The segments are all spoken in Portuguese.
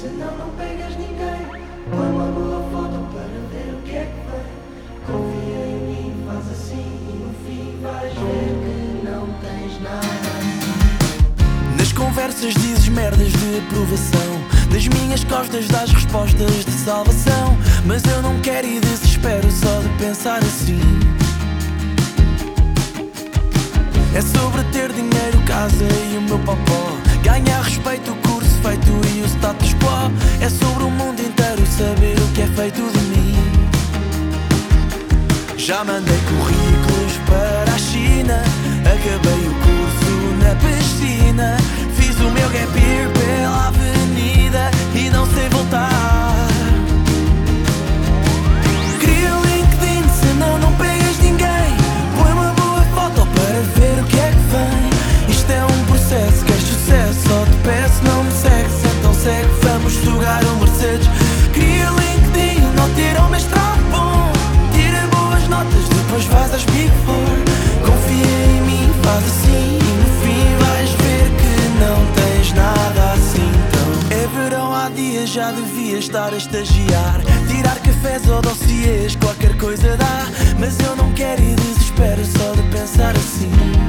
senão não pegas ninguém. Põe uma boa foto para ver o que é que vem. Confia em mim, faz assim e no fim vais ver que não tens nada. Nas conversas dizes merdas de aprovação, das minhas costas dás respostas de salvação. Mas eu não quero e desespero só de pensar assim. É sobre ter dinheiro, casa e o meu papó, ganhar respeito, o curso feito e o status quo. É sobre o mundo inteiro saber o que é feito de mim. Já mandei currículos para a China, acabei o curso na piscina, fiz o meu gap year pela avenida e não sei voltar. Cria LinkedIn, senão não pegas ninguém. Põe uma boa foto para ver o que é que vem. Isto é um processo, queres sucesso, só te peço, não me segues, então segue, vamos sugar um Mercedes. Cria LinkedIn, não tira o mestrado bom, tira boas notas, depois faz as Big Four. Confia em mim, faz assim e no fim vais ver que não tens nada assim tão. É verão há dias, já devia estar a estagiar, tirar cafés ou dossiês, qualquer coisa dá. Mas eu não quero e desespero só de pensar assim.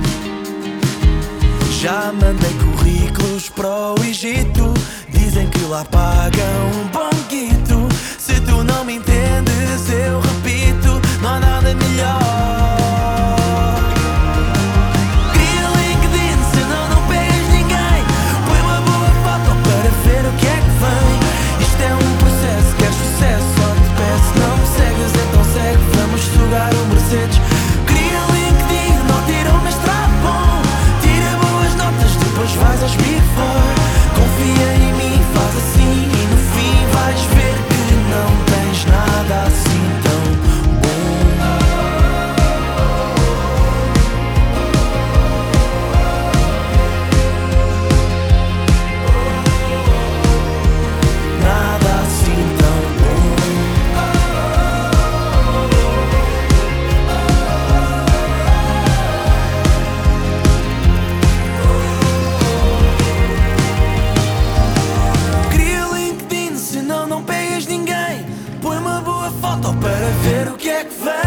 Já mandei currículos para o Egito, dizem que lá pagam um bom guito. Se tu não me entendes, eu repito, não há nada melhor. Cria LinkedIn, senão não pegas ninguém. Põe uma boa foto para ver o que é que vem. Isto é um processo, queres sucesso, só te peço, não me segues, então segue, vamos sugar o Mercedes. Cria LinkedIn, não tira o mestrado bom, tira boas notas, depois faz as Big Four. Confia em mim, faz assim e no fim vais ver que não tens nada assim tão bom. Nada assim tão bom. Cria LinkedIn, senão não pegas ninguém. Põe uma boa foto para ver o que é que vem.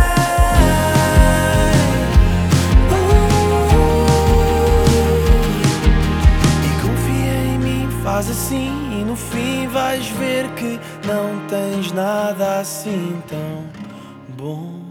E confia em mim, faz assim e no fim vais ver que não tens nada assim tão bom.